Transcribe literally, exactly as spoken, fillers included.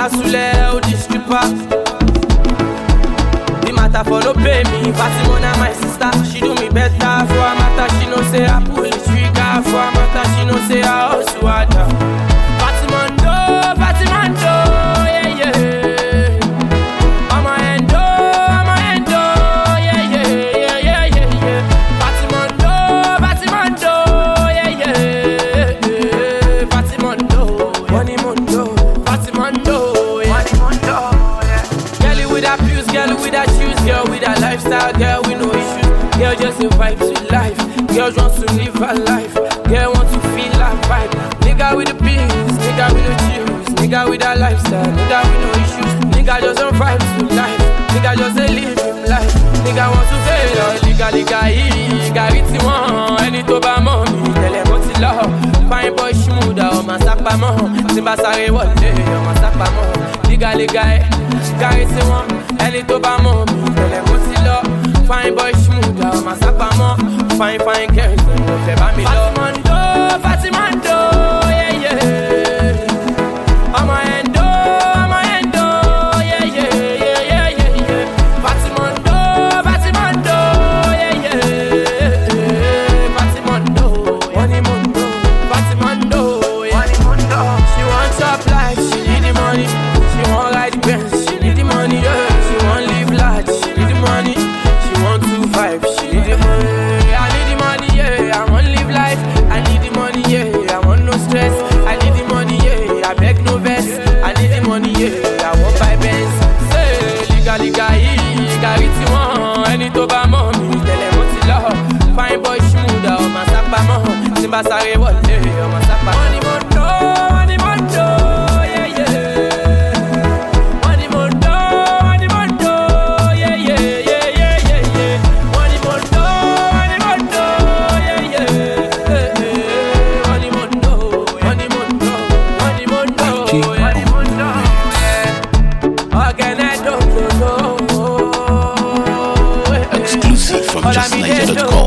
matter sule, oh this stripper. The matter follow pay me, Fatima my sister. She do me better for a matter. She know say I pull the trigger for a matter. She know say I hustle harder. Fatima do, Fatima do, yeah yeah. I'm a endo, I'm a endo, yeah yeah yeah yeah yeah yeah. Fatima do, Fatima do, yeah yeah. Fatima do, money mundo, Fatima do, money mundo, yeah. Girl with her views, girl with her shoes, girl with her lifestyle, girl with no issues. Girl just a vibe to life. Girl wants to live her life. Girl want to feel her vibe. Nigga with the pills, nigga with no chills, nigga with her lifestyle, nigga with no issues. Nigga just a vibe to life. Nigga just a live him life. Nigga want to fail or nigga nigga he got it one. Any to ba mommy, tell him what's love. Fine boy shmuda o ma sakpa mo. Simba sare wole o ma sakpa mo. Nigga nigga got it one. Any to ba mommy, tell him what's love. Fine boy shmuda o ma sakpa mo. Fine fine girls, no fe ba mi love. Fatimando, Fatimando, yeah yeah. I'm a endo, I'm a endo, yeah yeah yeah yeah yeah yeah. Fatimando, Fatimando, yeah yeah. Fatimando, money mundo, Fatimando, money mundo. She wants up life, she need the money. She want ride the Benz, she need the money. Yeah. She want live large, she need the money. She want to vibe, she need the money. I need the money, yeah. I want live life. I need the money, yeah. I want no stress. I need the money, yeah. I beg no vest. I need the money, yeah. I want buy Benz. Say, liga liga, liga riti one. Any to ba mommy, tell them what's love. Fine boy shmuda, o ma sakpa mo. Simba sare wole, o ma sakpa mo. Money mundo, money mundo, yeah yeah. Money mundo, money mundo, yeah yeah yeah yeah yeah yeah. Money mundo, money mundo, yeah yeah. Money mundo, money mundo, money mundo, money mundo, yeah. Again I don't know. Exclusive from just niger dot com.